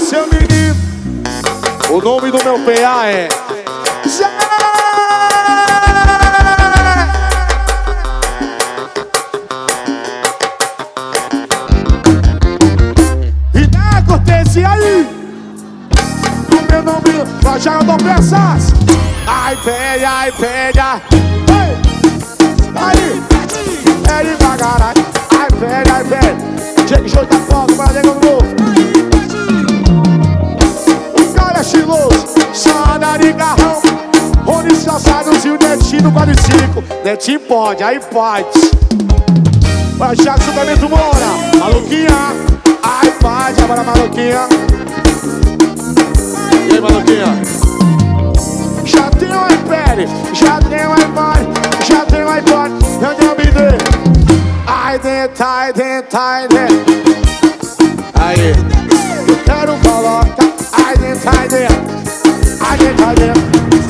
seu menino. O nome do meu PA é Zé. E dá cortesia aí. O meu nome, nós já dou peças. Ai, pega, ai, pega. Aí, é devagar. Ai, pega, ai, pega. Chega, show da foto, mas nega no novo. O cara é estiloso, só anda de carrão. Rony Salsados e o Netinho no 45. Netinho pode, aí pode. Vai, Thiago Suplemento Moura. Maluquinha, ai, pode, agora maluquinha. E aí, maluquinha? Já tem um iPad, já tem um iPod, já tem um iPod, eu tenho um BD. Ai dentro, ai dentro, ai dentro. Aí, eu quero colocar. Ai dentro, ai dentro. Ai dentro, ai dentro.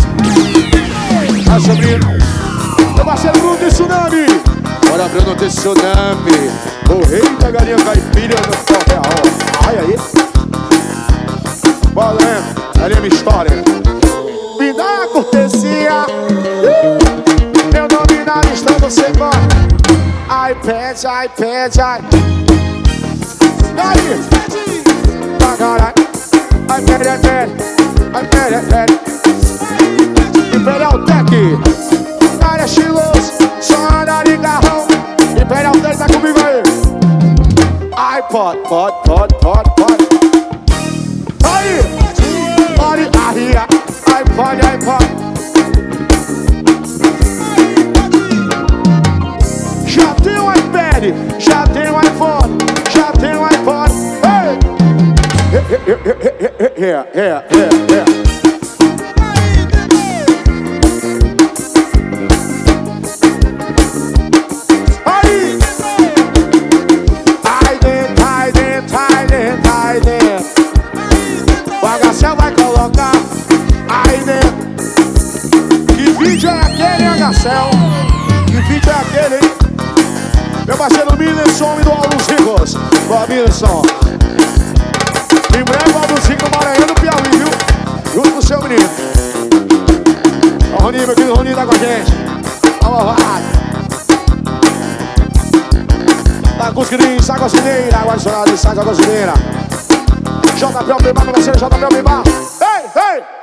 Vai subir. Meu parceiro Bruno Tsunami. Bora Bruno Tsunami. O rei da galinha caipira no Forreal. Ai aí. Bora, né? Ali é minha história. Me dá a cortesia. Meu nome na lista você corre. Ai, pede, ai, pede, ai. Aí, bagarai. Ai, pede, ai, pede. Ai, pede, ai, pede. Imperial Tech. Cara é estiloso, só anda de carrão. Imperial Tech tá comigo aí. Ai, pode. Aí, pode, arria. Ai, pode, ai, pode. Já tem um iPad, já tem um iPhone, já tem um iPod. Hey! Yeah. Aí! Ai dentro, ai dentro, ai dentro, ai dentro. O HCL vai colocar aí dentro. Que vídeo é aquele, hein, HCL? Que vídeo é aquele, hein? Meu parceiro Milenson, do Aldos Ricos. Boa, Milenson. Em breve, Aldos Ricos, Maranhão do Piauí, viu? Junto com o seu menino. O Roninho, meu querido Roninho, tá com a gente. Vamos lá. Tá com os gringos, sai com a cineira. Agora estourado, sai com a cineira. JP Alpemar, meu parceiro, JP Alpemar. Ei!